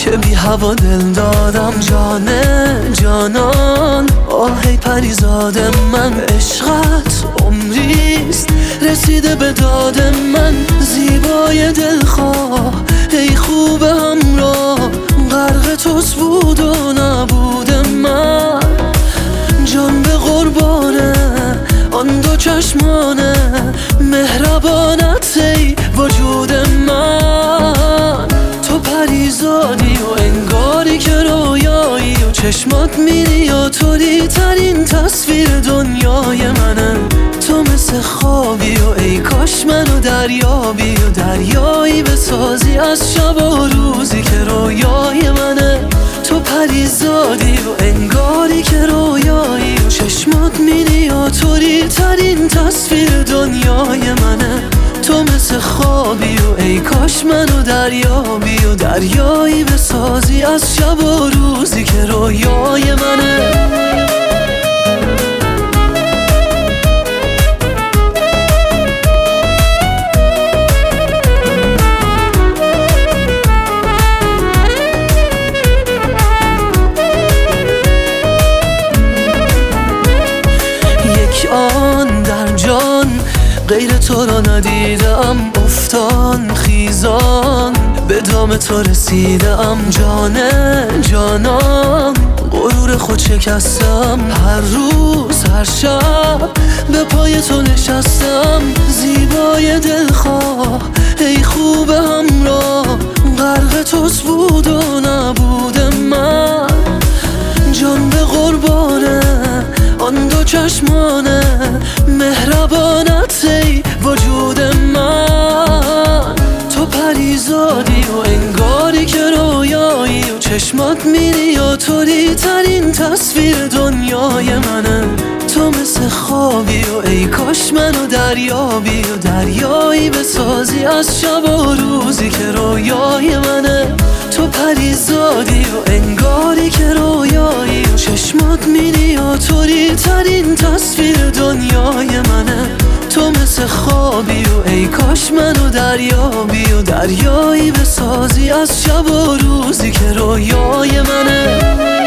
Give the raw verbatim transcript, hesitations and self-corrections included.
که بی هوا دل دادم. جانه جانان آهی پریزاد من، عشقت عمریست رسیده به داد من. زیبای دلخواه ای خوب همراه، غرق توست بود و نبود من. جان به قربانه آن دو چشمانه، مهربانت ای وجود من. تو پریزادی و انگاری که رویایی، و چشمات میری و طوری ترین تصویر دنیای منه. تو مثل خوابی و ای کاش منو دریابی، و دریایی بسازی از شب و روزی که رویای منه. تو پریزادی و انگاری که رویایی، و چشمات میری و طوری ترین تصویر دنیای منه. تو مثل خوابی و ای کاش منو دریابی، و دریایی بسازی از شب و روزی که رویای منه. آن در جان غیر تو را ندیدم، افتان خیزان به دام تو رسیدم. جانه جانان غرور خود شکستم، هر روز هر شب به پای تو نشستم. زیبای دلخواه ای خوب همراه، غرق توست بود و نبود من. جان به قربانه آن دو چشمانه، مهربانت ای وجود من. تو پریزادی و انگاری که رویایی، و چشمات میری و طوری ترین تصویر دنیای منه. تو مثل خوابی و ای کاش منو دریابی، و دریایی بسازی از شب و روزی که رویای منه. تو پریزادی و انگاری که رویایی، و چشمات میری و طوری ترین تصویر دنیای منه. تو مثل خوابی و ای کاش منو دریابی، و دریایی بسازی از شب و روزی که رویای منه.